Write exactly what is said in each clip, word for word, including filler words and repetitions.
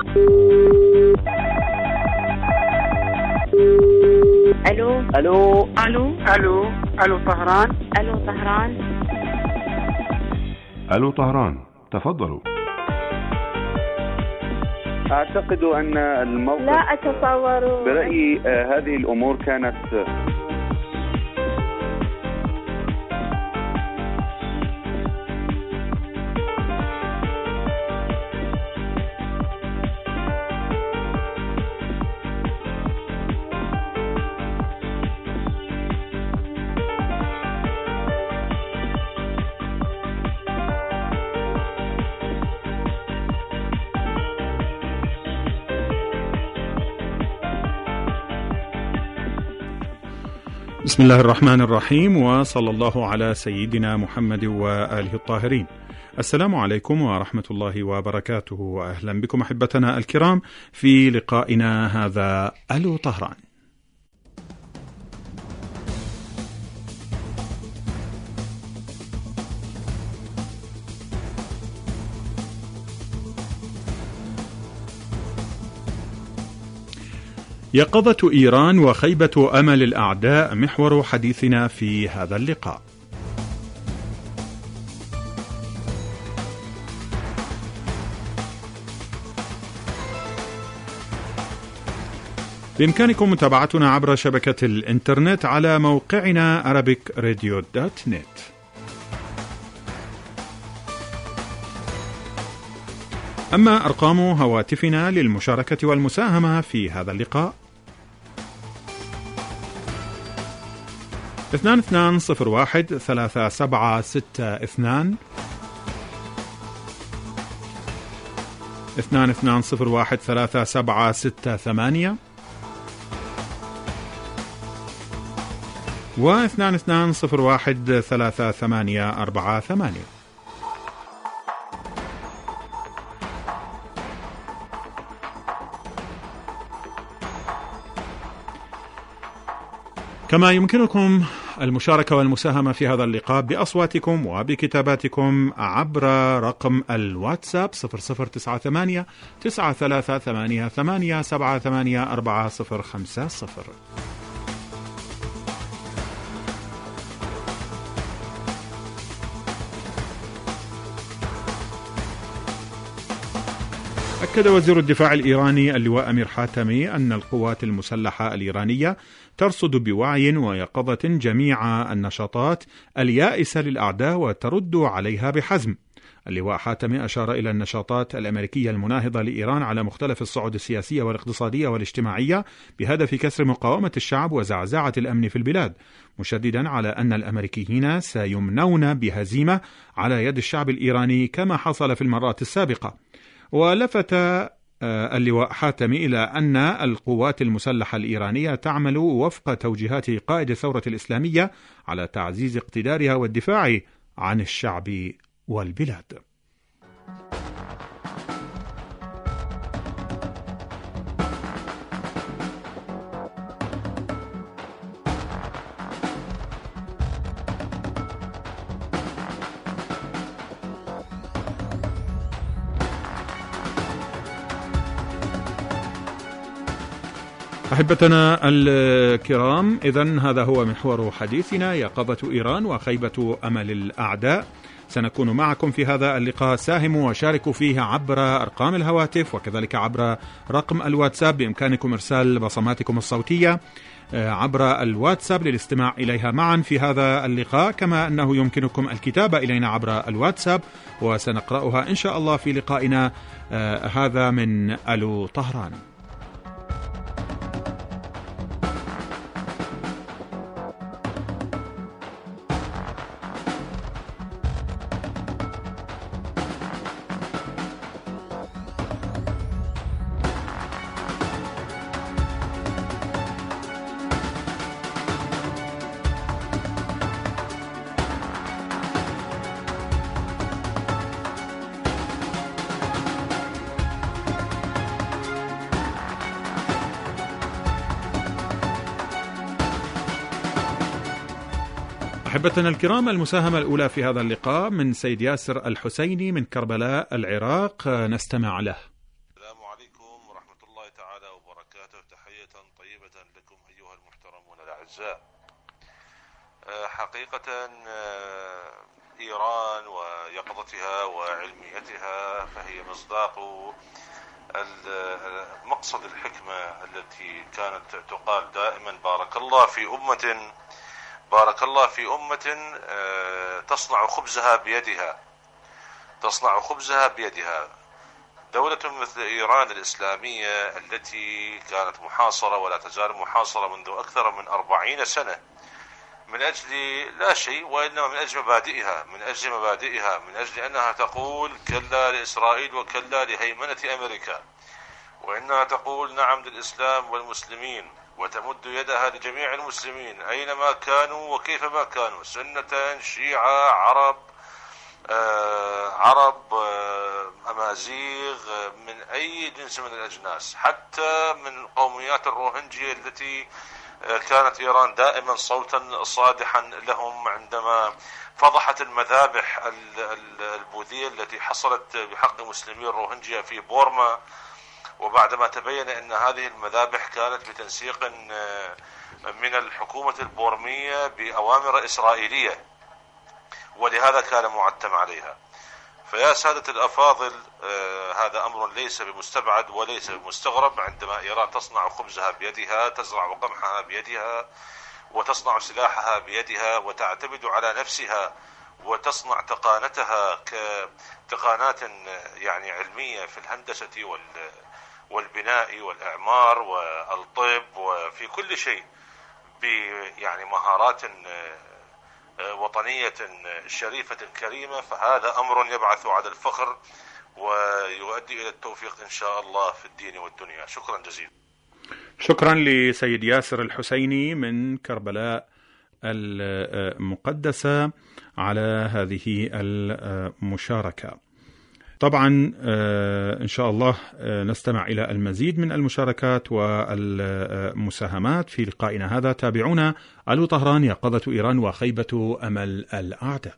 الو الو الو الو الو طهران. الو طهران. الو طهران، تفضلوا. اعتقد ان الموقف لا اتصور. برأيي آه هذه الامور كانت بسم الله الرحمن الرحيم، وصلى الله على سيدنا محمد وآله الطاهرين. السلام عليكم ورحمة الله وبركاته، وأهلا بكم أحبتنا الكرام في لقائنا هذا ألو طهران. يقظة إيران وخيبة أمل الأعداء محور حديثنا في هذا اللقاء. بإمكانكم متابعتنا عبر شبكة الإنترنت على موقعنا أرابيك راديو دوت نت. أما أرقام هواتفنا للمشاركة والمساهمة في هذا اللقاء: اثنان اثنان صفر واحد ثلاثة سبعة ستة اثنان اثنان اثنان صفر واحد ثلاثة سبعة ستة ثمانية واثنان اثنان صفر واحد ثلاثة ثمانية أربعة ثمانية. كما يمكنكم المشاركة والمساهمة في هذا اللقاء بأصواتكم وبكتاباتكم عبر رقم الواتساب صفر صفر تسعة ثمانية تسعة ثلاثة ثمانية ثمانية سبعة ثمانية أربعة صفر خمسة صفر. أكد وزير الدفاع الإيراني اللواء أمير حاتمي أن القوات المسلحة الإيرانية ترصد بوعي ويقظة جميع النشاطات اليائسة للأعداء وترد عليها بحزم. اللواء حاتمي أشار إلى النشاطات الأمريكية المناهضة لإيران على مختلف الصعود السياسية والاقتصادية والاجتماعية بهدف كسر مقاومة الشعب وزعزعة الأمن في البلاد، مشددا على أن الأمريكيين سيمنون بهزيمة على يد الشعب الإيراني كما حصل في المرات السابقة. ولفت اللواء حاتمي إلى أن القوات المسلحة الإيرانية تعمل وفق توجيهات قائد الثورة الإسلامية على تعزيز اقتدارها والدفاع عن الشعب والبلاد. أحبتنا الكرام، إذن هذا هو محور حديثنا: يقظة إيران وخيبة أمل الأعداء. سنكون معكم في هذا اللقاء، ساهموا وشاركوا فيه عبر أرقام الهواتف وكذلك عبر رقم الواتساب. بإمكانكم إرسال بصماتكم الصوتية عبر الواتساب للاستماع إليها معا في هذا اللقاء، كما أنه يمكنكم الكتابة إلينا عبر الواتساب وسنقرأها إن شاء الله في لقائنا هذا من ألو طهران. أحبتنا الكرام، المساهمة الأولى في هذا اللقاء من سيد ياسر الحسيني من كربلاء العراق، نستمع له. السلام عليكم أجزاء. حقيقة إيران ويقظتها وعلميتها فهي مصداق مقصد الحكمة التي كانت تقال دائما: بارك الله في أمة بارك الله في أمة تصنع خبزها بيدها تصنع خبزها بيدها. دولة مثل إيران الإسلامية التي كانت محاصرة ولا تزال محاصرة منذ أكثر من أربعين سنة من أجل لا شيء، وإنما من أجل مبادئها من أجل مبادئها من أجل أنها تقول كلا لإسرائيل وكلا لهيمنة أمريكا، وإنها تقول نعم للإسلام والمسلمين، وتمد يدها لجميع المسلمين أينما كانوا وكيفما كانوا، سنة شيعة عرب آه عرب آه أمازيغ آه من أي جنس من الأجناس، حتى من قوميات الروهنجية التي آه كانت إيران دائما صوتا صادحا لهم عندما فضحت المذابح البوذية التي حصلت بحق مسلمي الروهنجيا في بورما، وبعدما تبين أن هذه المذابح كانت بتنسيق آه من الحكومة البورمية بأوامر إسرائيلية، ولهذا كان معتم عليها. فيا سادة الأفاضل، آه هذا أمر ليس بمستبعد وليس بمستغرب، عندما إيران تصنع خبزها بيدها، تزرع قمحها بيدها، وتصنع سلاحها بيدها، وتعتمد على نفسها، وتصنع تقانتها كتقانات يعني علمية في الهندسة والبناء والإعمار والطب وفي كل شيء يعني مهارات وطنية شريفة كريمة، فهذا أمر يبعث على الفخر ويؤدي إلى التوفيق إن شاء الله في الدين والدنيا. شكرا جزيلا. شكرا لسيد ياسر الحسيني من كربلاء المقدسة على هذه المشاركة. طبعا إن شاء الله نستمع إلى المزيد من المشاركات والمساهمات في لقائنا هذا. تابعونا. ألو طهران، يقظة إيران وخيبة أمل الأعداء.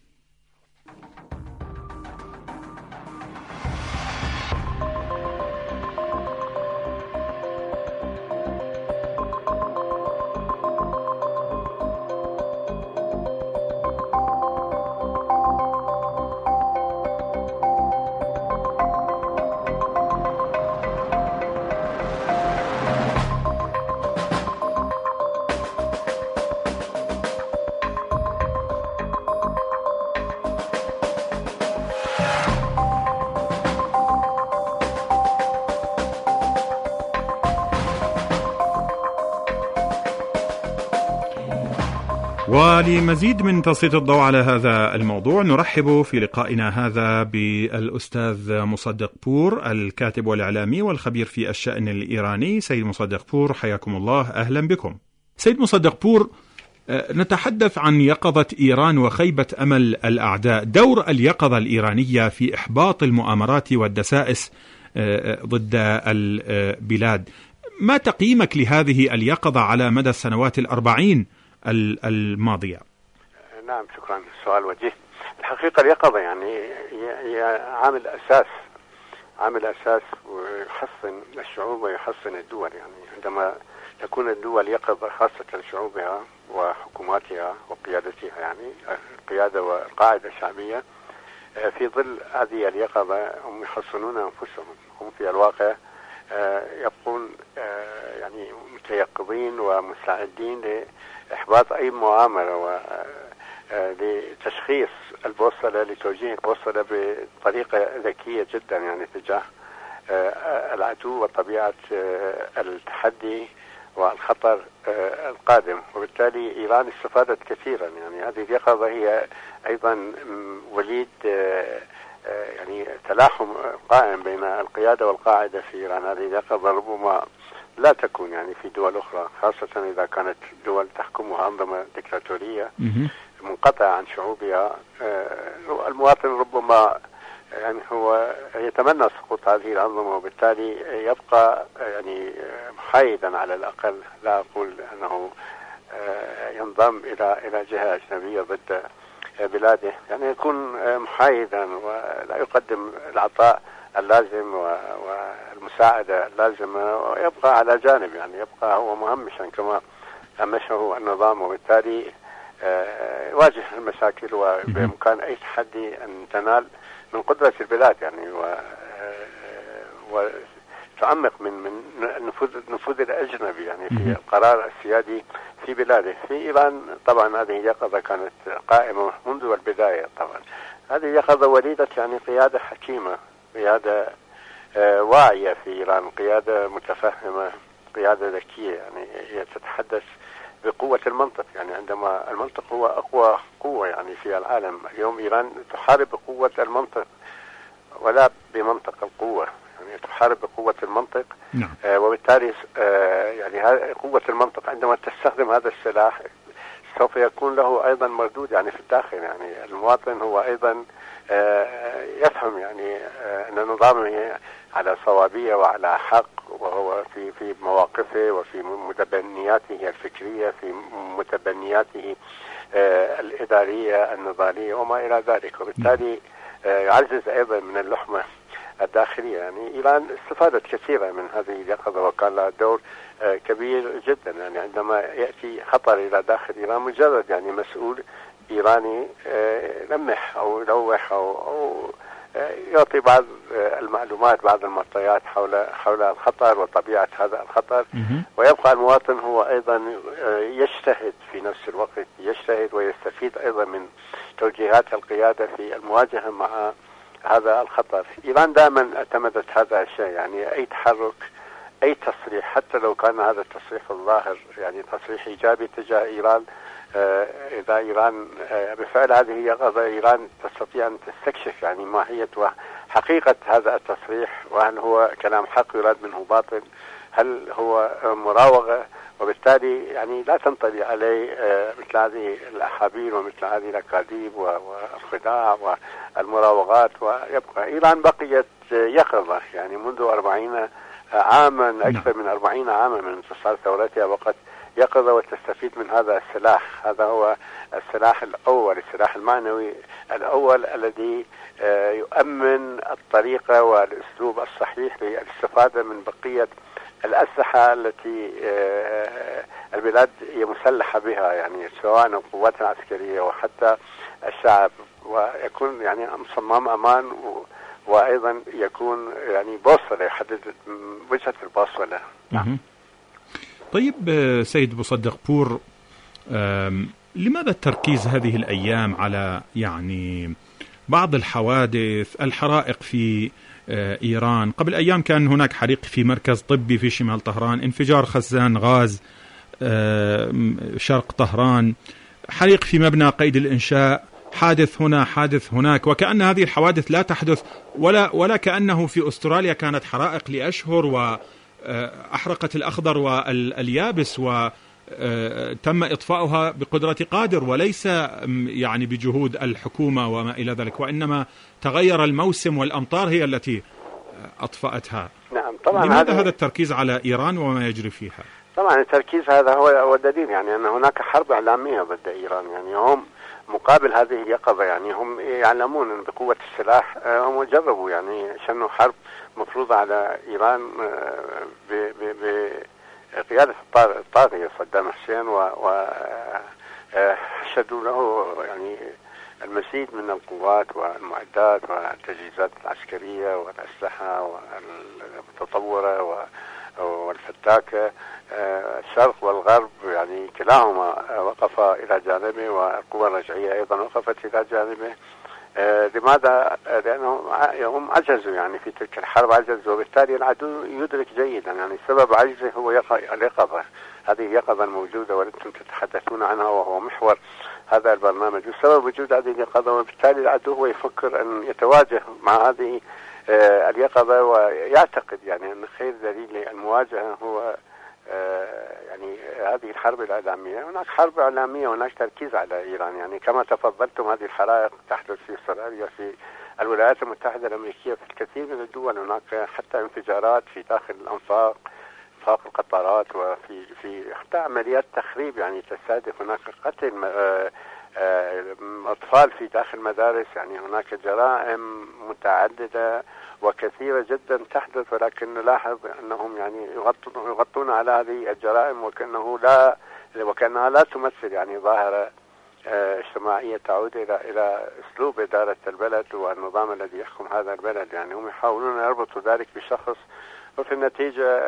ولمزيد من تسليط الضوء على هذا الموضوع نرحب في لقائنا هذا بالأستاذ مصدق بور، الكاتب والإعلامي والخبير في الشأن الإيراني. سيد مصدق بور، حياكم الله، أهلا بكم. سيد مصدق بور، نتحدث عن يقظة إيران وخيبة أمل الأعداء. دور اليقظة الإيرانية في إحباط المؤامرات والدسائس ضد البلاد، ما تقييمك لهذه اليقظة على مدى السنوات الأربعين الماضية؟ نعم، شكرا. السؤال وجيه. الحقيقة اليقظة يعني هي عامل أساس عامل أساس ويحصن الشعوب ويحصن الدول. يعني عندما تكون الدول يقظة، خاصة شعوبها وحكوماتها وقيادتها، يعني القيادة والقاعدة الشعبية، في ظل هذه اليقظة هم يحصنون أنفسهم. هم في الواقع يبقون يعني متيقظين ومستعدين لإحباط أي مؤامرة ولتشخيص البوصلة، لتوجيه البوصلة بطريقة ذكية جدا يعني تجاه العدو وطبيعة التحدي والخطر القادم. وبالتالي إيران استفادت كثيرا. يعني هذه اليقظة هي أيضا وليد يعني تلاحم قائم بين القيادة والقاعدة في إيران. هذه اليقظة ربما لا تكون يعني في دول أخرى، خاصة إذا كانت دول تحكمها أنظمة ديكتاتورية منقطعة عن شعوبها. المواطن ربما يعني هو يتمنى سقوط هذه الأنظمة، وبالتالي يبقى يعني محايدا على الأقل. لا أقول أنه ينضم إلى إلى جهة أجنبية ضد بلاده، يعني يكون محايدا ولا يقدم العطاء اللازم والمساعدة اللازمة، ويبقى على جانب، يعني يبقى هو مهمشا كما همشه النظام، وبالتالي يواجه المشاكل، وبإمكان أي تحدي أن تنال من قدرة البلاد يعني و وتعمق من من نفوذ نفوذ الأجنبي يعني في القرار السيادي في بلاده. في إيران طبعا هذه يقظة كانت قائمة منذ البداية. طبعا هذه يقظة وليدة يعني قيادة حكيمة، قيادة واعية في إيران، قيادة متفهمة، قيادة ذكية. يعني هي تتحدث بقوة المنطق، يعني عندما المنطق هو أقوى قوة يعني في العالم اليوم، إيران تحارب بقوة المنطق ولا بمنطق القوة، يعني تحارب بقوة المنطق. نعم. آه وبالتالي آه يعني قوة المنطق عندما تستخدم هذا السلاح سوف يكون له أيضا مردود يعني في الداخل. يعني المواطن هو أيضا آه يفهم يعني آه أن نظامه على صوابية وعلى حق، وهو في في مواقفه وفي متبنياته الفكرية، في متبنياته آه الإدارية النضالية وما إلى ذلك. وبالتالي آه يعزز أيضا من اللحمة الداخلية. يعني إيران استفادت كثيرا من هذه اليقظة وكان لها دور آه كبير جدا. يعني عندما يأتي خطر إلى داخل إيران، مجرد يعني مسؤول إيراني آه لمح أو يلوح أو, أو يعطي بعض المعلومات، بعض المعطيات حول حول الخطر وطبيعة هذا الخطر، ويبقى المواطن هو أيضا يجتهد في نفس الوقت، يجتهد ويستفيد أيضا من توجيهات القيادة في المواجهة مع هذا الخطر. إيران دائما اعتمدت هذا الشيء، يعني أي تحرك، أي تصريح، حتى لو كان هذا التصريح الظاهر يعني تصريح إيجابي تجاه إيران، إذا إيران بفعل هذه يقظة، إيران تستطيع أن تستكشف يعني ماهية وحقيقة هذا التصريح، وهل هو كلام حق يراد منه باطل، هل هو مراوغة، وبالتالي يعني لا تنطلي عليه مثل هذه الأحابيل ومثل هذه الأكاذيب والخداع والمراوغات. ويبقى إيران بقيت يقظة يعني منذ أربعين عاما، أكثر من أربعين عاما من انتصار ثورتها، وقد يقظة وتستفيد من هذا السلاح. هذا هو السلاح الأول، السلاح المعنوي الأول الذي يؤمن الطريقة والأسلوب الصحيح للاستفادة من بقية الأسلحة التي البلاد هي مسلحة بها، يعني سواء القوات العسكرية وحتى الشعب، ويكون يعني صمام أمان، وأيضا يكون يعني بوصلة يحدد وجهة البوصلة. نعم. طيب سيد مصدق بور، لماذا التركيز هذه الأيام على يعني بعض الحوادث، الحرائق في إيران؟ قبل أيام كان هناك حريق في مركز طبي في شمال طهران، انفجار خزان غاز شرق طهران، حريق في مبنى قيد الإنشاء، حادث هنا حادث هناك، وكأن هذه الحوادث لا تحدث، ولا ولا كأنه في أستراليا كانت حرائق لأشهر وأحرقت الأخضر واليابس وتم إطفاؤها بقدرة قادر، وليس يعني بجهود الحكومة وما إلى ذلك، وإنما تغير الموسم والأمطار هي التي أطفأتها. نعم طبعا. لماذا هذا التركيز على إيران وما يجري فيها؟ طبعا التركيز هذا هو الدليل، يعني أن هناك حرب إعلامية ضد إيران. يعني هم مقابل هذه اليقظة يعني هم يعلمون بقوة السلاح، هم جربوا يعني شنوا حرب مفروضة على إيران بقيادة الطاغية صدام حسين، وحشدوا له يعني المزيد من القوات والمعدات والتجهيزات العسكرية والأسلحة المتطورة والفتاكة. الشرق والغرب يعني كلاهما وقفا إلى جانبه، والقوى الرجعية أيضا وقفت إلى جانبه. لماذا؟ لأنهم هم عجزوا يعني في تلك الحرب، عجزوا، وبالتالي العدو يدرك جيدا يعني سبب عجزه هو اليقظة، هذه اليقظة الموجودة وأنتم تتحدثون عنها وهو محور هذا البرنامج، وسبب وجود هذه اليقظة. وبالتالي العدو هو يفكر أن يتواجه مع هذه اليقظة، ويعتقد يعني أن خير دليل للمواجهة هو يعني هذه الحرب الإعلامية. هناك حرب إعلامية، هناك تركيز على إيران، يعني كما تفضلتم هذه الحرائق تحدث في استراليا، في الولايات المتحدة الأمريكية، في الكثير من الدول هناك حتى انفجارات في داخل الأنفاق، انفاق القطارات، وفي في حتى عمليات تخريب يعني تستهدف، هناك قتل أطفال في داخل مدارس، يعني هناك جرائم متعددة وكثيرة جدا تحدث، ولكن نلاحظ أنهم يعني يغطون, يغطون على هذه الجرائم وكأنه لا وكأنها لا تمثل يعني ظاهرة اجتماعية تعود إلى إلى أسلوب إدارة البلد والنظام الذي يحكم هذا البلد. يعني هم يحاولون يربطوا ذلك بشخص، وفي النتيجة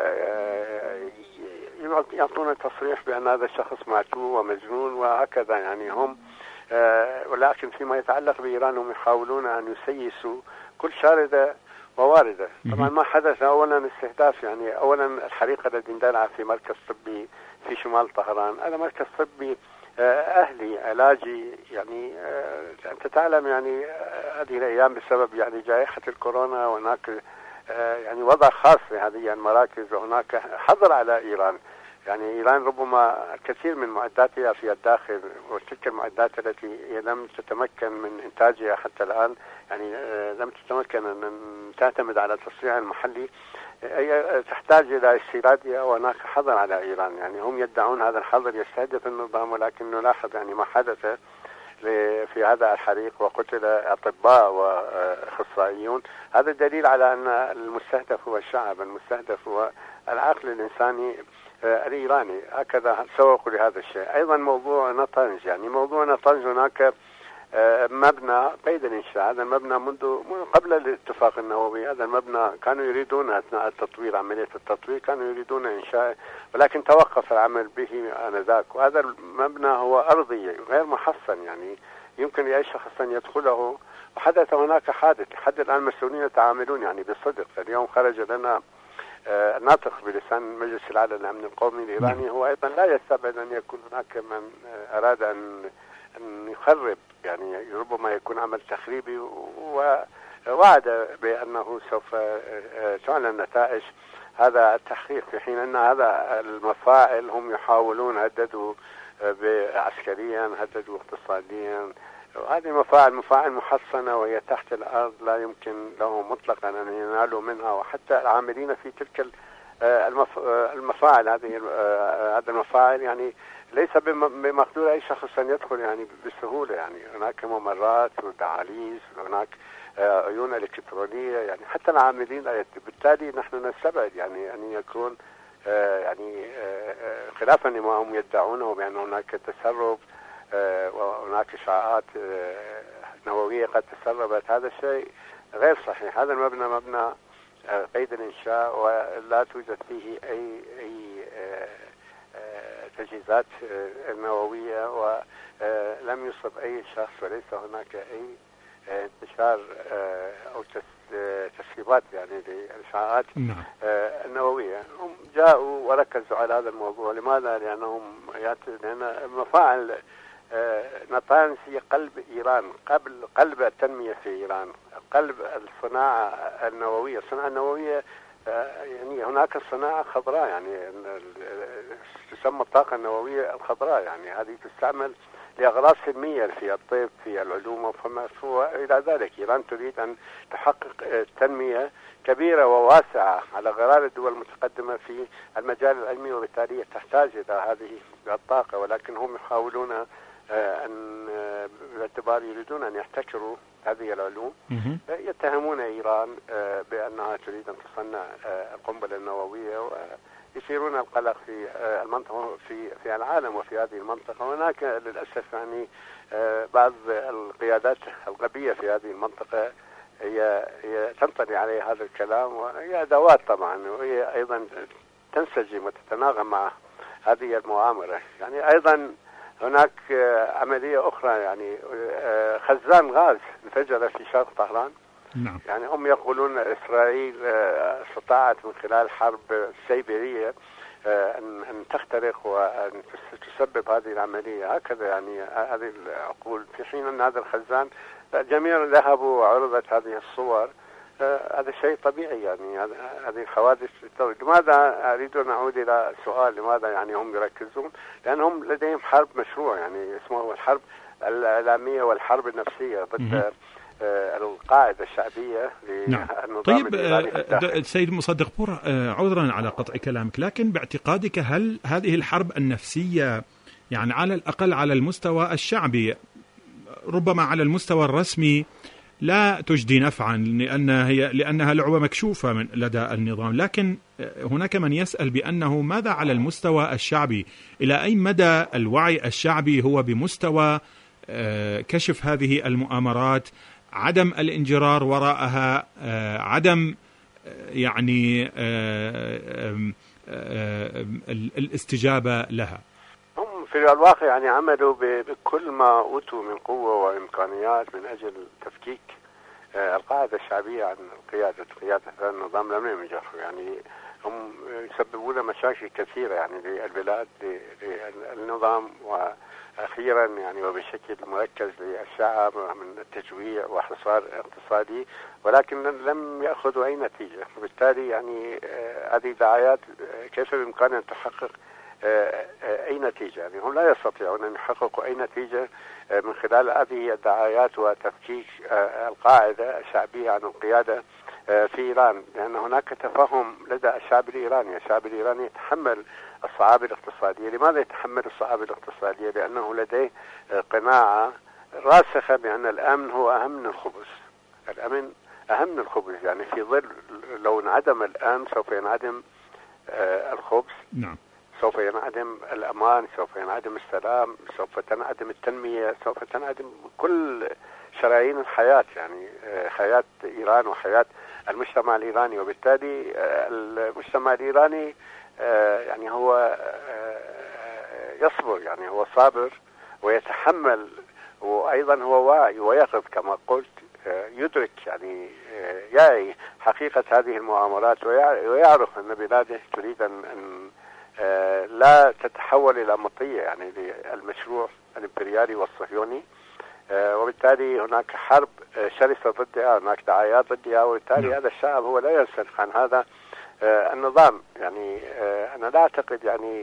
يعطون تصريح بأن هذا الشخص معتوه ومجنون وهكذا. يعني هم ولكن فيما يتعلق بإيران هم يحاولون أن يسيسوا كل شاردة وواردة. طبعا ما حدث أولا استهداف، يعني أولا الحريق الذي اندلع في مركز طبي في شمال طهران، هذا مركز طبي أهلي علاجي. يعني أنت تعلم يعني هذه الأيام بسبب يعني جائحة الكورونا وهناك يعني وضع خاص في هذه المراكز، وهناك حظر على إيران. يعني إيران ربما كثير من معداتها في الداخل، وتلك المعدات التي لم تتمكن من إنتاجها حتى الآن، يعني لم تتمكن أن تعتمد على التصنيع المحلي، هي تحتاج إلى استيرادها، وهناك حظر على إيران. يعني هم يدعون هذا الحظر يستهدف النظام، ولكن نلاحظ يعني ما حدث في هذا الحريق وقتل أطباء وأخصائيون. هذا دليل على أن المستهدف هو الشعب، المستهدف هو العقل الإنساني الإيراني. هكذا سوقوا لهذا الشيء. أيضا موضوع نطنز، يعني موضوع نطنز هناك مبنى قيد الإنشاء. هذا المبنى منذ قبل الاتفاق النووي، هذا المبنى كانوا يريدون أثناء التطوير، عملية التطوير كانوا يريدون إنشاء، ولكن توقف العمل به آنذاك. وهذا المبنى هو أرضي غير محصن، يعني يمكن لأي شخص أن يدخله. وحدث هناك حادث، لحد الآن المسؤولين يتعاملون يعني بصدق. اليوم خرج لنا الناطق بلسان مجلس الأعلى للأمن القومي الإيراني، هو أيضا لا يستبعد أن يكون هناك من أراد أن أن يخرب، يعني ربما يكون عمل تخريبي، ووعد بأنه سوف تعلن نتائج هذا التحقيق، في حين أن هذا المفاعل هم يحاولون هددوا عسكريا، هددوا اقتصاديا. وهذه المفاعل مفاعل محصنة وهي تحت الأرض، لا يمكن لهم مطلقا أن ينالوا منها. وحتى العاملين في تلك المفاعل، هذه هذا المفاعل يعني ليس بمقدور أي شخص أن يدخل يعني بسهولة. يعني هناك ممرات ودعاليز، وهناك عيون إلكترونية، يعني حتى العاملين لا يدخل. بالتالي نحن نستبعد يعني أن يكون يعني خلافا لما هم يدعونه بأن هناك تسرب وهناك إشعاعات نووية قد تسربت. هذا الشيء غير صحيح. هذا المبنى مبنى قيد الإنشاء، ولا توجد فيه أي أي تجهيزات نووية، ولم يصب أي شخص، وليس هناك أي انتشار أو تسريبات يعني للإشعاعات النووية. هم جاءوا وركزوا على هذا الموضوع. لماذا؟ لأنهم لأن مفاعل نطنز هي قلب إيران، قبل قلب التنمية في إيران، قلب الصناعة النووية. الصناعة النووية يعني هناك صناعة خضراء، يعني تسمى الطاقة النووية الخضراء، يعني هذه تستعمل لأغراض سلمية في الطب، في العلوم فما إلى ذلك. إيران تريد أن تحقق تنمية كبيرة وواسعة على غرار الدول المتقدمة في المجال العلمي، وبالتالي تحتاج إلى هذه الطاقة. ولكن هم يحاولون أن باعتبار يريدون أن يحتكروا هذه العلوم، يتهمون إيران بأنها تريد أن تصنع القنبلة النووية، ويثيرون القلق في المنطقة في في العالم وفي هذه المنطقة. هناك للأسف يعني بعض القيادات الغبية في هذه المنطقة هي هي تنطلي عليه هذا الكلام، وهي أدوات طبعا، وهي أيضا تنسجم وتتناغم مع هذه المؤامرة. يعني أيضا هناك عملية أخرى، يعني خزان غاز انفجر في شرق طهران. نعم. يعني هم يقولون إسرائيل استطاعت من خلال حرب سيبيرية أن أن تخترق وأن تسبب هذه العملية، هكذا يعني هذه العقول، في حين أن هذا الخزان الجميع ذهبوا وعرضت هذه الصور. هذا شيء طبيعي، يعني هذه الحوادث. لماذا أريد أن أعود إلى سؤال لماذا يعني هم يركزون؟ لأنهم لديهم حرب مشروع، يعني اسمه الحرب الإعلامية والحرب النفسية ضد القاعدة الشعبية للنظام. طيب السيد مصدق بور، عذرا على قطع كلامك، لكن باعتقادك هل هذه الحرب النفسية يعني على الأقل على المستوى الشعبي، ربما على المستوى الرسمي لا تجدي نفعا لأنها, هي لأنها لعبة مكشوفة من لدى النظام. لكن هناك من يسأل بأنه ماذا على المستوى الشعبي؟ إلى أي مدى الوعي الشعبي هو بمستوى كشف هذه المؤامرات، عدم الانجرار وراءها، عدم يعني الاستجابة لها؟ هم في الواقع يعني عملوا بكل ما أوتوا من قوة وإمكانيات من أجل تفكيك القاعدة الشعبية عن قيادة قيادة هذا النظام. لم ينجحوا، يعني هم يسببون مشاكل كثيرة يعني للبلاد للنظام، وأخيرا يعني وبشكل مركز للشعب من التجويع وحصار اقتصادي، ولكن لم يأخذوا أي نتيجة. وبالتالي يعني هذه دعايات كيف بإمكانها أن تحقق أي نتيجة؟ يعني هم لا يستطيعون أن يحققوا أي نتيجة من خلال هذه الدعايات وتفكيك القاعدة الشعبية عن القيادة في إيران، لأن هناك تفاهم لدى الشعب الإيراني. الشعب الإيراني يتحمل الصعاب الاقتصادية. لماذا يتحمل الصعاب الاقتصادية؟ لأنه لديه قناعة راسخة بأن الأمن هو أهم من الخبز. الأمن أهم من الخبز، يعني في ظل لو انعدم الأمن سوف ينعدم الخبز. نعم. سوف ينعدم الأمان، سوف ينعدم السلام، سوف تنعدم التنمية، سوف تنعدم كل شرايين الحياة، يعني حياة إيران وحياة المجتمع الإيراني. وبالتالي المجتمع الإيراني يعني هو يصبر، يعني هو صابر ويتحمل، وأيضا هو واعي ويقظ كما قلت، يدرك يعني يعي حقيقة هذه المؤامرات، ويعرف أن بلاده تريد أن لا تتحول إلى مطية يعني للمشروع الإمبريالي والصهيوني. وبالتالي هناك حرب شرسة ضدها، هناك دعايات ضدها، وبالتالي هذا الشعب هو لا ينسلخ عن هذا النظام. يعني أنا لا أعتقد يعني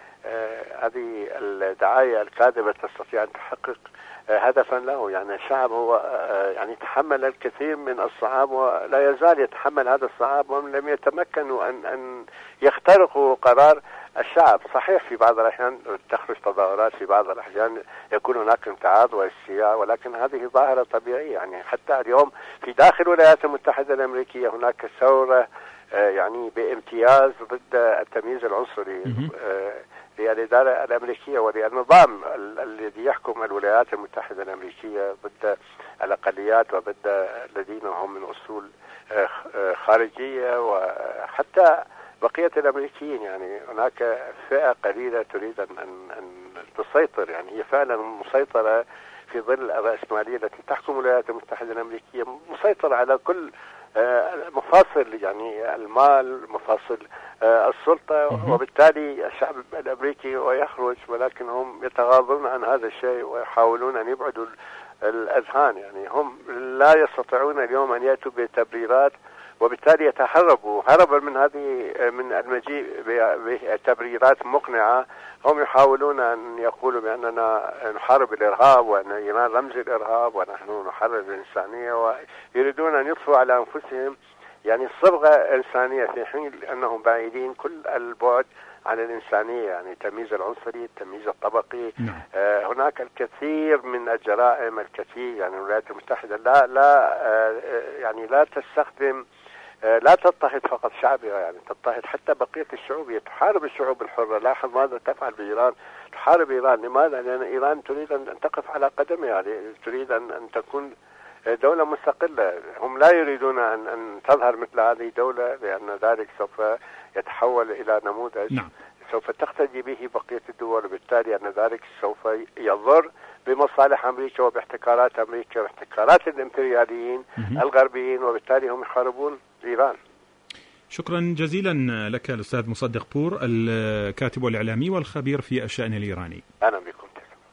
هذه الدعاية الكاذبة تستطيع أن تحقق هدفا له. يعني الشعب هو يعني تحمل الكثير من الصعاب ولا يزال يتحمل هذا الصعاب، وهم لم يتمكنوا أن أن يخترقوا قرار الشعب. صحيح في بعض الأحيان تخرج تظاهرات، في بعض الأحيان يكون هناك امتعاض واستياء، ولكن هذه ظاهرة طبيعية. يعني حتى اليوم في داخل الولايات المتحدة الأمريكية هناك ثورة يعني بامتياز ضد التمييز العنصري للإدارة الأمريكية وللنظام الذي يحكم الولايات المتحدة الأمريكية ضد الأقليات وضد الذين هم من أصول خارجية وحتى بقية الأمريكيين. يعني هناك فئة قليلة تريد أن أن تسيطر، يعني هي فعلا مسيطرة في ظل الرأسمالية التي تحكم الولايات المتحدة الأمريكية، مسيطرة على كل مفاصل يعني المال، مفاصل السلطة. وبالتالي الشعب الأمريكي ويخرج، ولكن هم يتغاضون عن هذا الشيء ويحاولون أن يبعدوا الأذهان. يعني هم لا يستطيعون اليوم أن يأتوا بتبريرات، وبالتالي يتهربوا هربا من هذه من المجيء بتبريرات مقنعة. هم يحاولون أن يقولوا بأننا نحارب الإرهاب وأن إيران رمز الإرهاب ونحن نحرر الإنسانية، ويريدون أن يضفوا على أنفسهم يعني صبغة إنسانية في حين أنهم بعيدين كل البعد عن الإنسانية، يعني التمييز العنصري، التمييز الطبقي. آه هناك الكثير من الجرائم، الكثير. يعني الولايات المتحدة لا لا آه يعني لا تستخدم آه لا تضطهد فقط شعبها، يعني تضطهد حتى بقية الشعوب. هي تحارب الشعوب الحرة. لاحظ ماذا تفعل بإيران، تحارب إيران. لماذا؟ لأن إيران تريد أن تقف على قدمها، يعني تريد أن أن تكون دولة مستقلة. هم لا يريدون أن أن تظهر مثل هذه الدولة، لأن ذلك سوف يتحول إلى نموذج نعم. سوف تقتدي به بقية الدول، وبالتالي أن ذلك سوف يضر بمصالح أمريكا وباحتكارات أمريكا واحتكارات الإمبرياليين الغربيين، وبالتالي هم يحاربون إيران. شكرا جزيلا لك الأستاذ مصدق بور، الكاتب والإعلامي والخبير في الشأن الإيراني. أهلا بكم.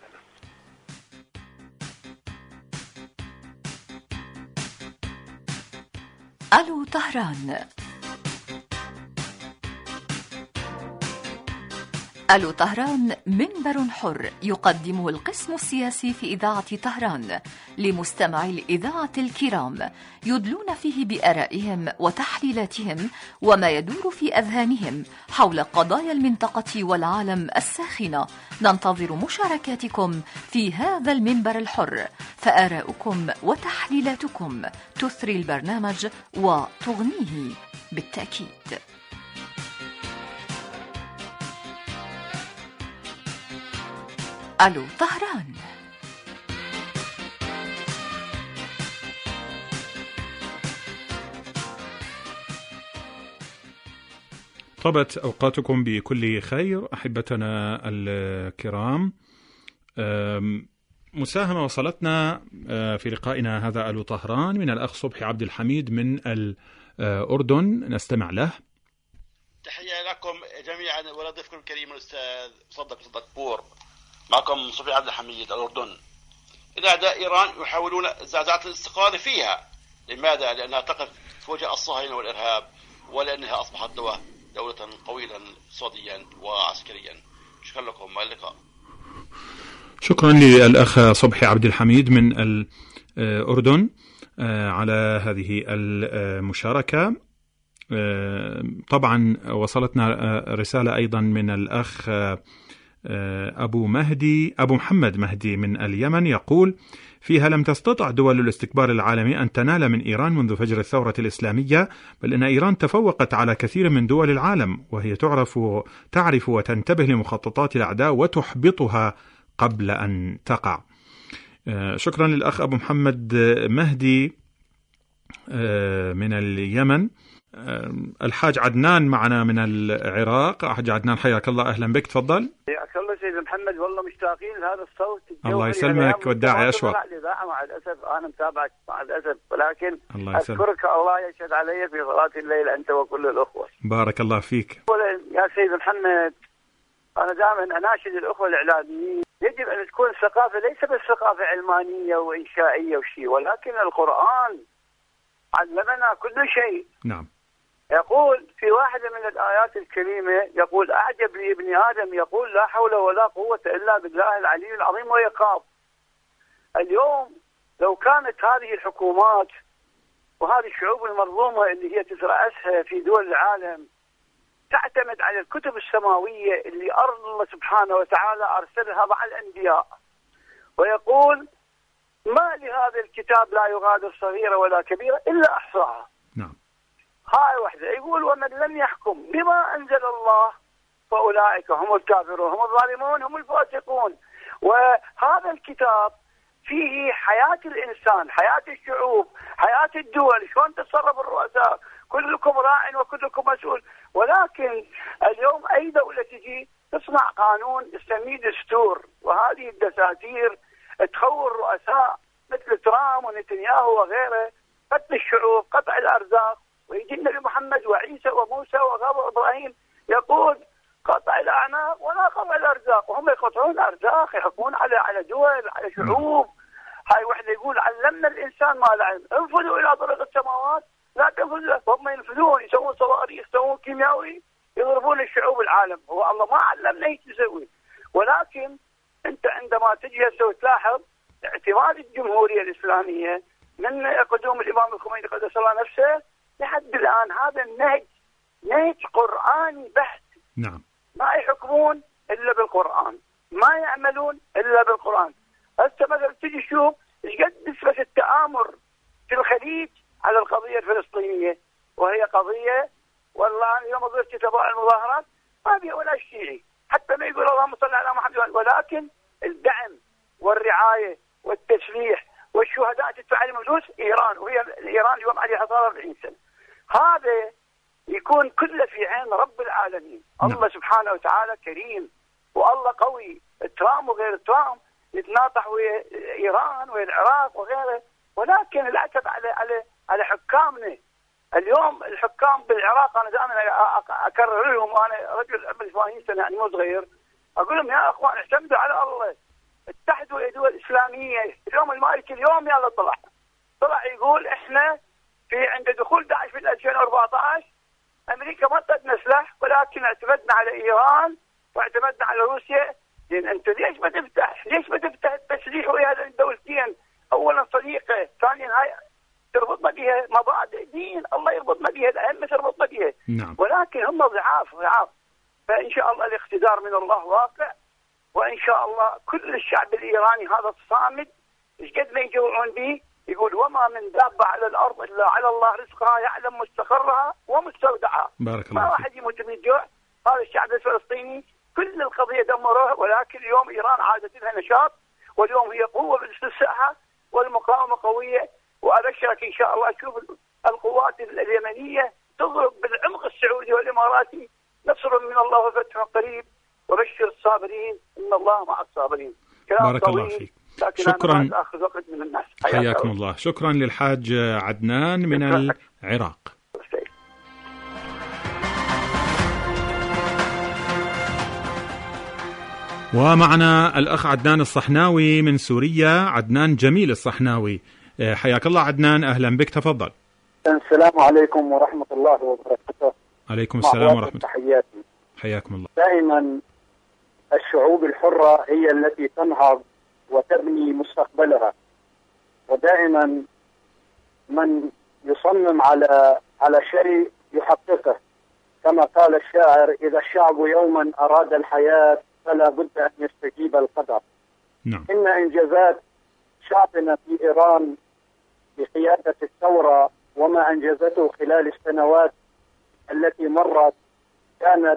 ألو طهران. ألو طهران منبر حر يقدمه القسم السياسي في إذاعة طهران لمستمعي الإذاعة الكرام، يدلون فيه بآرائهم وتحليلاتهم وما يدور في أذهانهم حول قضايا المنطقة والعالم الساخنة. ننتظر مشاركاتكم في هذا المنبر الحر، فآراؤكم وتحليلاتكم تثري البرنامج وتغنيه بالتأكيد. ألو طهران. طابت أوقاتكم بكل خير أحبتنا الكرام. مساهمة وصلتنا في لقائنا هذا ألو طهران من الأخ صبحي عبد الحميد من الأردن، نستمع له. تحية لكم جميعا ولضيفكم الكريم الأستاذ صدق صدق بور. معكم صبحي عبد الحميد الأردن. إن أعداء إيران يحاولون زعزعة الاستقرار فيها. لماذا؟ لأنها تقف في وجه الصهاينة والإرهاب، ولأنها أصبحت دولة دولة قوية اقتصاديا وعسكريا. شكرا لكم، مع اللقاء. شكرا للأخ صبحي عبد الحميد من الأردن على هذه المشاركة. طبعا وصلتنا رسالة أيضا من الأخ أبو مهدي أبو محمد مهدي من اليمن، يقول فيها: لم تستطع دول الاستكبار العالمي أن تنال من إيران منذ فجر الثورة الإسلامية، بل أن إيران تفوقت على كثير من دول العالم، وهي تعرف تعرف وتنتبه لمخططات الأعداء وتحبطها قبل أن تقع. شكرا للأخ أبو محمد مهدي من اليمن. الحاج عدنان معنا من العراق. حاج عدنان حياك الله، أهلا بك، تفضل. حياك الله سيد محمد، والله مشتاقين لهذا الصوت. الله يسلمك، والداعي أشوق. مع الأسف أنا متابعك مع الأسف، ولكن الله أشكرك، الله يشهد علي في صلاة الليل أنت وكل الأخوة. بارك الله فيك. يا سيد محمد، أنا دائما أناشد الأخوة الإعلاميين، يجب أن تكون الثقافة ليس بس ثقافة علمانية وإنشائية وشيء، ولكن القرآن علمنا كل شيء. نعم. يقول في واحدة من الآيات الكريمة، يقول: أعجب لي ابن آدم يقول لا حول ولا قوة إلا بالله العلي العظيم ويخاف. اليوم لو كانت هذه الحكومات وهذه الشعوب المظلومة اللي هي تترأسها في دول العالم تعتمد على الكتب السماوية اللي أرض الله سبحانه وتعالى أرسلها مع الأنبياء، ويقول: ما لهذا الكتاب لا يغادر صغيرة ولا كبيرة إلا أحصاها. نعم. هاي وحده. يقول: ومن لم يحكم بما أنزل الله فأولئك هم الكافرون هم الظالمون هم الفاسقون. وهذا الكتاب فيه حياة الإنسان، حياة الشعوب، حياة الدول، شلون تتصرف الرؤساء، كلكم راع وكلكم مسؤول. ولكن اليوم أي دولة تجي تصنع قانون تسميه دستور، وهذه الدساتير تخور الرؤساء مثل ترامب ونتنياهو وغيره، قتل الشعوب، قطع الأرزاق. ويجي النبي محمد وعيسى وموسى وغابر إبراهيم يقول: قطع الأعناق ولا قطع الأرزاق، وهم يقطعون الأرزاق، يحكمون على على دول، على شعوب. هاي وحده. يقول: علمنا الإنسان ما لا علم، انفذوا إلى طريق السماوات لا تنفذوا. هم ينفذون، يسوون صواريخ، يسوون كيميائي، يضربون الشعوب العالم. هو الله ما علمنا ايش تسوي. ولكن انت عندما تجي هسه وتلاحظ اعتماد الجمهورية الإسلامية من قدوم الإمام الخميني قدس الله نفسه لحد الآن، هذا النهج نهج قرآني بحت. نعم. ما يحكمون إلا بالقرآن، ما يعملون إلا بالقرآن. هسه مثلا تجي شوف ايش قد نسبة التآمر في الخليج على القضية الفلسطينية، وهي قضية والله يوم ضرت تبع المظاهرات ما بيها ولا شيعي، حتى ما يقول اللهم صل على محمد، ولكن الدعم والرعاية والتسليح والشهداء تدفع عليهم فلوس إيران، وهي إيران اليوم عليها صار أربعين سنة. هذا يكون كله في عين رب العالمين. نعم. الله سبحانه وتعالى كريم، والله قوي. ترامب وغير ترامب يتناطح ويا إيران ويا العراق وغيره، ولكن العتب على على على حكامنا. اليوم الحكام بالعراق انا دائما اكرر لهم، وانا رجل عمري ثمانين سنه يعني مو صغير، اقول لهم يا اخوان اعتمدوا على الله، اتحدوا يا دول اسلاميه. اليوم المالكي اليوم يلا طلع طلع يقول احنا في عند دخول داعش في ألفين وأربعة عشر امريكا ما ادتنا سلاح، ولكن اعتمدنا على ايران واعتمدنا على روسيا. لان انت ليش ما تفتح ليش ما تفتح التسليح ويا هذين الدولتين؟ اولا صديقه، ثانيا هاي تربطنا بها مبادئ دين، الله يربطنا بها، الائمه تربطنا بها. نعم. ولكن هم ضعاف ضعاف. فان شاء الله الاقتدار من الله واقع، وان شاء الله كل الشعب الايراني هذا الصامد ايش قد ما يجوعون به يقول وما من دابه على الارض الا على الله رزقها يعلم مستقرها ومستودعها. بارك الله ما فيك. واحد يموت من الجوع. هذا الشعب الفلسطيني كل القضيه دمروها، ولكن اليوم ايران عادت لها نشاط، واليوم هي قوه بالساحه والمقاومه قويه. وابشرك ان شاء الله تشوف القوات اليمنيه تضرب بالعمق السعودي والاماراتي، نصر من الله وفتح قريب، وبشر الصابرين ان الله مع الصابرين. بارك الله فيك. شكرا. اخذ وقت من الناس. حياكم الله. شكرا للحاج عدنان من العراق. ومعنا الأخ عدنان الصحناوي من سوريا. عدنان جميل الصحناوي، حياك الله عدنان، أهلا بك، تفضل. السلام عليكم ورحمة الله وبركاته. عليكم السلام ورحمة الله. تحياتي. حياكم الله. دائما الشعوب الحرة هي التي تنهض وتبني مستقبلها، ودائما من يصمم على على شيء يحققه، كما قال الشاعر: إذا الشعب يوما أراد الحياة فلا بد أن يستجيب القدر. نعم. إن إنجازات شعبنا في إيران بقيادة الثورة وما أنجزته خلال السنوات التي مرت كانت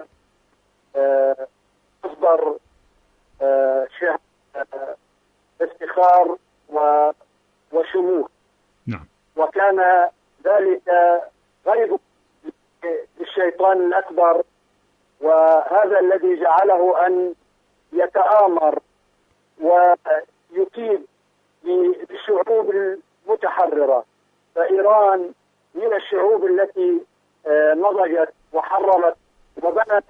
مصدر آه آه آه افتخار وشموخ. نعم. وكان ذلك غير للشيطان الأكبر، وهذا الذي جعله أن يتآمر ويكيد بالشعوب المتحررة. فإيران من الشعوب التي نضجت وحررت وبنت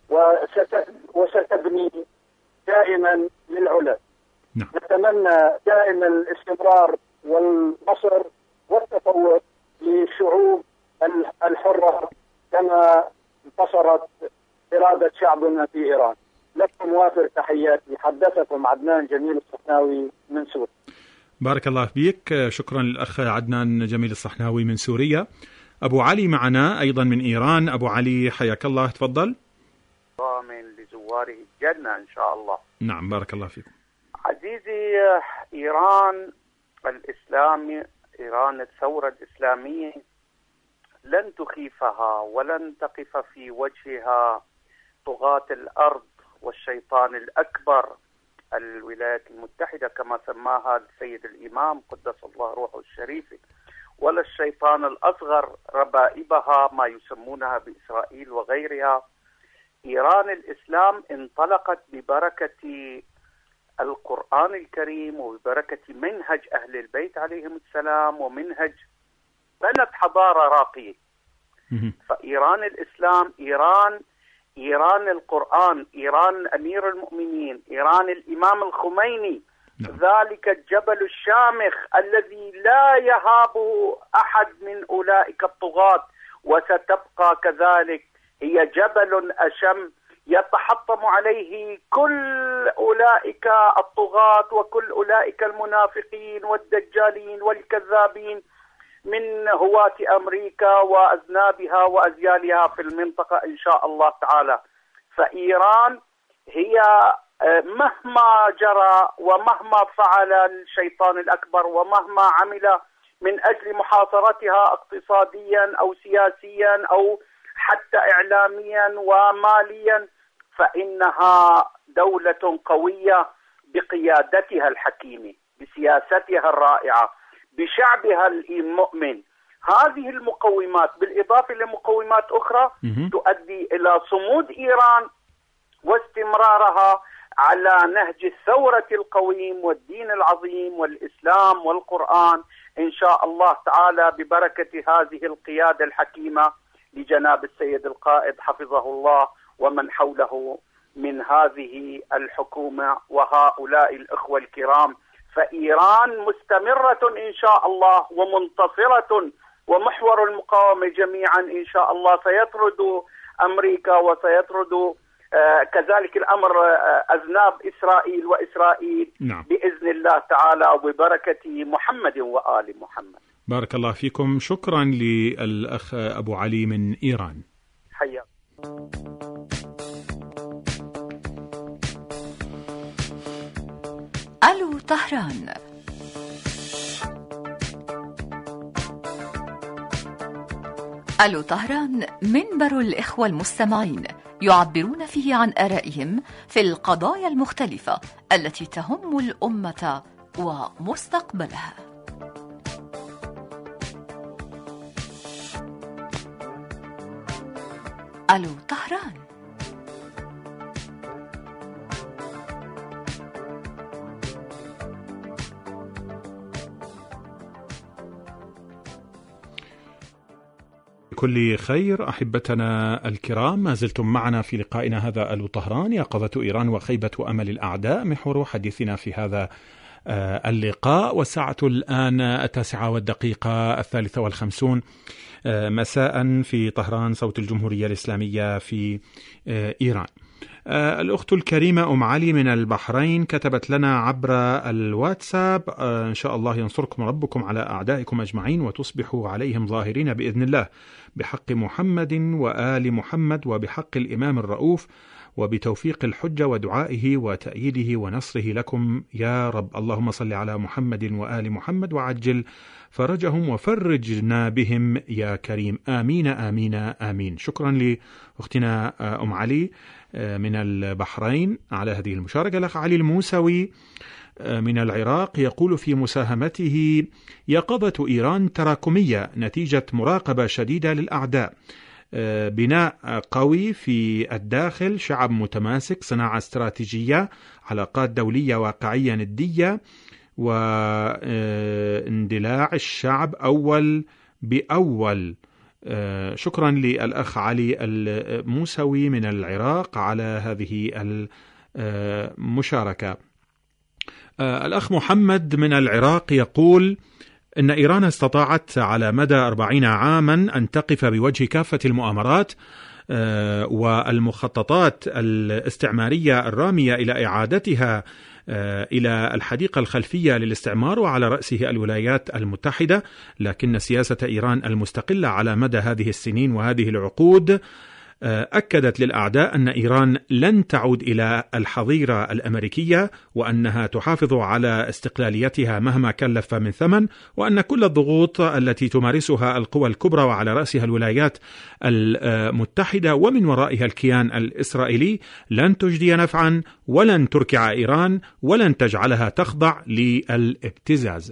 وستبني دائما للعلا. نعم. نتمنى دائما الاستمرار والنصر والتفوق للشعوب الحرة كما انتصرت إرادة شعبنا في إيران. لكم وافر تحياتي. حدثكم عدنان جميل الصحناوي من سوريا. بارك الله فيك. شكرا للأخ عدنان جميل الصحناوي من سوريا. أبو علي معنا أيضا من إيران. أبو علي حياك الله، تفضل. ضامن لزواره الجنة إن شاء الله. نعم بارك الله فيكم. عزيزي، إيران الإسلامي، إيران الثورة الإسلامية لن تخيفها ولن تقف في وجهها طغاة الأرض والشيطان الأكبر، الولايات المتحدة كما سماها السيد الإمام قدس الله روحه الشريفة، ولا الشيطان الأصغر ربائبها ما يسمونها بإسرائيل وغيرها. إيران الإسلام انطلقت ببركة القرآن الكريم وببركة منهج أهل البيت عليهم السلام، ومنهج بنت حضارة راقية. فإيران الإسلام، إيران إيران القرآن، إيران أمير المؤمنين، إيران الإمام الخميني، ذلك الجبل الشامخ الذي لا يهابه أحد من أولئك الطغاة، وستبقى كذلك. هي جبل أشم يتحطم عليه كل أولئك الطغاة وكل أولئك المنافقين والدجالين والكذابين من هواة أمريكا وأذنابها وأزيالها في المنطقة إن شاء الله تعالى. فإيران هي مهما جرى ومهما فعل الشيطان الأكبر ومهما عمل من أجل محاصرتها اقتصاديا أو سياسيا أو حتى إعلاميا وماليا، فإنها دولة قوية بقيادتها الحكيمة، بسياستها الرائعة، بشعبها المؤمن. هذه المقومات بالإضافة لمقومات أخرى تؤدي إلى صمود إيران واستمرارها على نهج الثورة القويم والدين العظيم والإسلام والقرآن إن شاء الله تعالى، ببركة هذه القيادة الحكيمة لجناب السيد القائد حفظه الله ومن حوله من هذه الحكومة وهؤلاء الإخوة الكرام. فإيران مستمرة إن شاء الله ومنتصرة، ومحور المقاومة جميعا إن شاء الله سيطرد أمريكا وسيطرد كذلك الأمر أذناب إسرائيل وإسرائيل نعم. بإذن الله تعالى وببركة محمد وآل محمد. بارك الله فيكم. شكرا للأخ أبو علي من إيران. حياك. ألو طهران. ألو طهران منبر الإخوة المستمعين يعبرون فيه عن آرائهم في القضايا المختلفة التي تهم الأمة ومستقبلها. ألو طهران. كل خير أحبتنا الكرام، ما زلتم معنا في لقائنا هذا ألو طهران، يقظة إيران وخيبة أمل الأعداء، محور حديثنا في هذا اللقاء. والساعة الآن التاسعة والدقيقة الثالثة والخمسون مساء في طهران، صوت الجمهورية الإسلامية في إيران. الأخت الكريمة أم علي من البحرين كتبت لنا عبر الواتساب: إن شاء الله ينصركم ربكم على أعدائكم أجمعين وتصبحوا عليهم ظاهرين بإذن الله، بحق محمد وآل محمد وبحق الإمام الرؤوف وبتوفيق الحجة ودعائه وتأييده ونصره لكم يا رب، اللهم صل على محمد وآل محمد وعجل فرجهم وفرجنا بهم يا كريم، آمين آمين آمين. شكرا لأختنا أم علي من البحرين على هذه المشاركة. الأخ علي الموسوي من العراق يقول في مساهمته: يقظة إيران تراكمية نتيجة مراقبة شديدة للأعداء، بناء قوي في الداخل، شعب متماسك، صناعة استراتيجية، علاقات دولية واقعية ندية، واندلاع الشعب أول بأول. شكرا للأخ علي الموسوي من العراق على هذه المشاركة. الأخ محمد من العراق يقول إن إيران استطاعت على مدى أربعين عاما أن تقف بوجه كافة المؤامرات والمخططات الاستعمارية الرامية إلى إعادتها إلى الحديقة الخلفية للاستعمار، وعلى رأسه الولايات المتحدة، لكن سياسة إيران المستقلة على مدى هذه السنين وهذه العقود أكدت للأعداء أن إيران لن تعود إلى الحظيرة الأمريكية، وأنها تحافظ على استقلاليتها مهما كلف من ثمن، وأن كل الضغوط التي تمارسها القوى الكبرى وعلى رأسها الولايات المتحدة ومن ورائها الكيان الإسرائيلي لن تجدي نفعا ولن تركع إيران ولن تجعلها تخضع للابتزاز.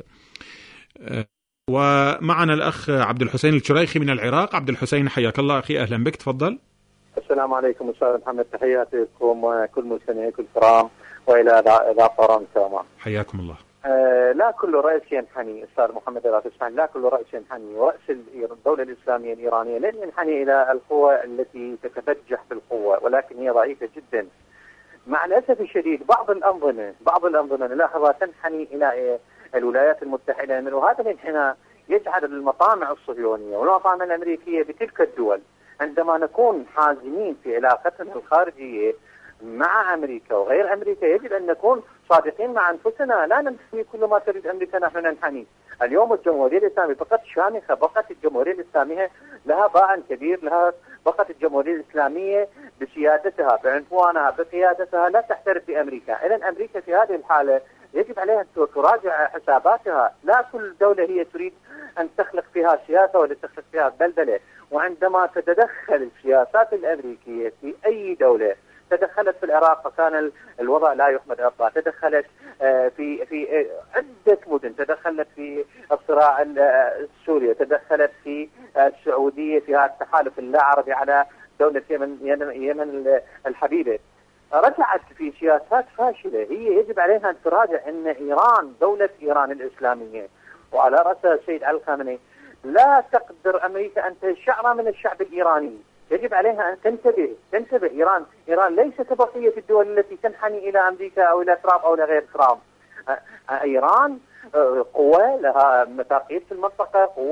ومعنا الأخ عبد الحسين الشريخي من العراق. عبد الحسين حياك الله أخي، أهلا بك، تفضل. السلام عليكم أستاذ محمد، تحياتي لكم وكل مستمعيكم الكرام وإلى إذاعة طهران كمان. حياكم الله. آه لا كل رأس ينحني أستاذ محمد، لا تسمح، لا كل رأس ينحني، ورأس الدولة الإسلامية الإيرانية لن ينحني إلى القوة التي تتبجح بالقوة، ولكن هي ضعيفة جدا. مع الأسف الشديد بعض الأنظمة بعض الأنظمة نلاحظها تنحني إلى الولايات المتحدة، وهذا الانحناء يجعل المطامع الصهيونية والمطامع الأمريكية بتلك الدول عندما نكون حازمين في علاقتنا الخارجية مع أمريكا وغير أمريكا يجب أن نكون صادقين مع أنفسنا، لا ننحني كل ما تريد أمريكا نحن ننحني. اليوم الجمهورية الإسلامية بقت شامخة، بقت الجمهورية الإسلامية لها باع كبير، لها بقت الجمهورية الإسلامية بسيادتها بعنفوانها بقيادتها لا تحترف بأمريكا. إذن أمريكا في هذه الحالة يجب عليها أن تراجع حساباتها، لا كل دولة هي تريد أن تخلق فيها سياسة ولا تخلق فيها بلبلة. وعندما تتدخل السياسات الأمريكية في أي دولة، تدخلت في العراق فكان الوضع لا يحمد عقباه، تدخلت في في عدة مدن، تدخلت في الصراع السوري، تدخلت في السعودية في هذا التحالف اللا عربي على دولة يمن يمن الحبيبة، رجعت في سياسات فاشلة. هي يجب عليها أن تراجع أن إيران دولة إيران الإسلامية وعلى رأسها السيد علي الخامنئي لا تقدر أمريكا أن تشعر من الشعب الإيراني، يجب عليها أن تنتبه تنتبه إيران إيران ليست بقية الدول التي تنحني إلى أمريكا أو إلى ترامب أو إلى غير ترامب. إيران قوة لها متاقيد في المنطقة، قوة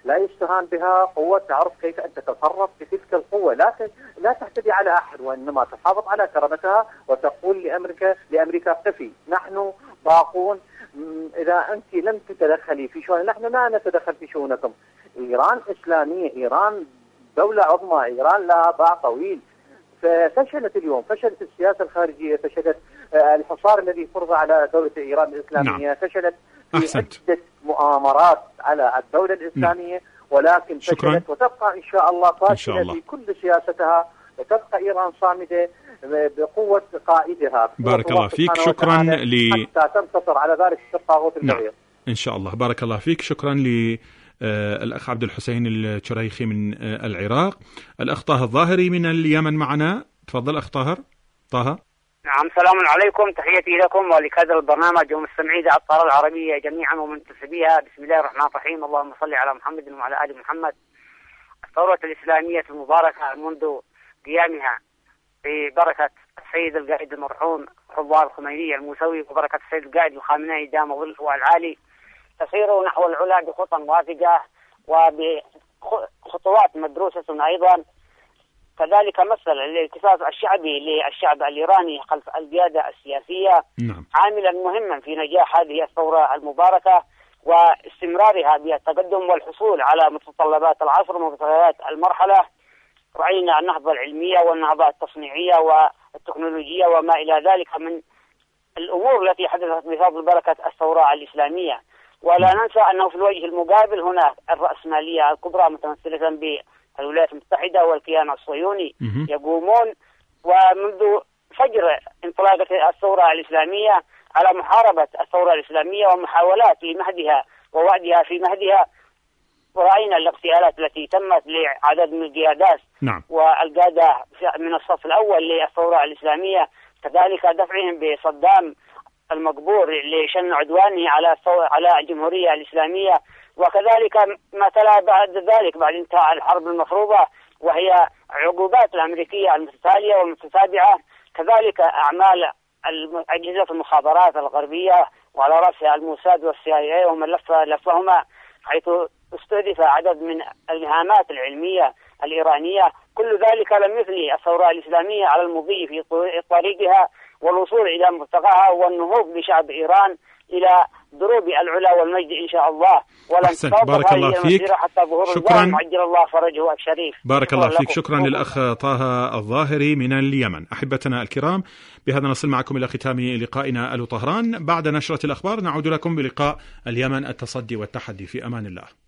لا يستهان بها، قوة تعرف كيف أن تتصرف بتلك القوة، لا لا تعتدي على أحد، وإنما تحافظ على كرامتها وتقول لأمريكا لأمريكا قفي، نحن باقون، إذا أنت لم تتدخلي في شؤون نحن لا نتدخل في شؤونكم. إيران إسلامية، إيران دولة عظمى، إيران لها باع طويل، ففشلت اليوم، فشلت السياسة الخارجية، فشلت الحصار الذي فرض على دولة إيران الإسلامية، نعم. فشلت في أحسنت. عدة مؤامرات على الدولة الإسلامية، نعم. ولكن فشلت شكرا. وتبقى إن شاء الله فاشلة في كل سياستها، وتبقى إيران صامدة بقوة قائدها. بارك الله فيك، شكرا ل حتى تنتصر على ذلك الطاغوت الكبير. نعم. إن شاء الله. بارك الله فيك، شكرا ل الأخ عبد الحسين الشريخي من العراق. الأخ طه الظاهري من اليمن معنا، تفضل أخ طاهر. طه. نعم، السلام عليكم، تحياتي لكم ولكذا البرنامج ومستمعي الطارة العربية جميعا ومنتسبيها. بسم الله الرحمن الرحيم، اللهم صل على محمد وعلى آل محمد. الثورة الإسلامية المباركة منذ قيامها ببركة السيد القائد المرحوم حضار الخميني الموسوي وبركة السيد القائد الخامنئي دام ظله العالي تسير نحو العلا بخطى موافقة وبخطوات مدروسة أيضا. كذلك مثل الالتفاف الشعبي للشعب الإيراني خلف القيادة السياسية، نعم. عاملا مهما في نجاح هذه الثورة المباركة واستمرارها بالتقدم والحصول على متطلبات العصر ومتطلبات المرحلة. رأينا النهضة العلمية والنهضة التصنيعية والتكنولوجية وما إلى ذلك من الأمور التي حدثت بفضل بركة الثورة الإسلامية. ولا ننسى أنه في الوجه المقابل هناك الرأسمالية الكبرى متمثلة بالولايات المتحدة والكيان الصهيوني يقومون ومنذ فجر انطلاقة الثورة الإسلامية على محاربة الثورة الإسلامية ومحاولات لمهدها ووعدها في مهدها. ورأينا الاغتيالات التي تمت لعدد من القيادات، نعم. والقادة من الصف الأول للثورة الإسلامية، كذلك دفعهم بصدام المقبور لشن عدوانه على على الجمهورية الإسلامية، وكذلك ما تلا بعد ذلك بعد انتهاء الحرب المفروضة وهي عقوبات الأمريكية المتتالية والمتتابعة، كذلك أعمال أجهزة المخابرات الغربية وعلى رأسها الموساد والسي آي إيه ومن لف لفهما، حيث استهدف عدد من الإهامات العلمية الإيرانية. كل ذلك لم يثني الثورة الإسلامية على المضي في طريقها والوصول إلى مرتقاها والنهوض بشعب إيران إلى دروب العلا والمجد إن شاء الله. ولن بارك الله فيك، حتى ظهور شكرا، عجل الله فرجه الشريف. بارك الله فيك، شكرا للأخ طه الظاهري من اليمن. أحبتنا الكرام، بهذا نصل معكم إلى ختام لقائنا ألو طهران. بعد نشرة الأخبار نعود لكم بلقاء اليمن التصدي والتحدي. في أمان الله.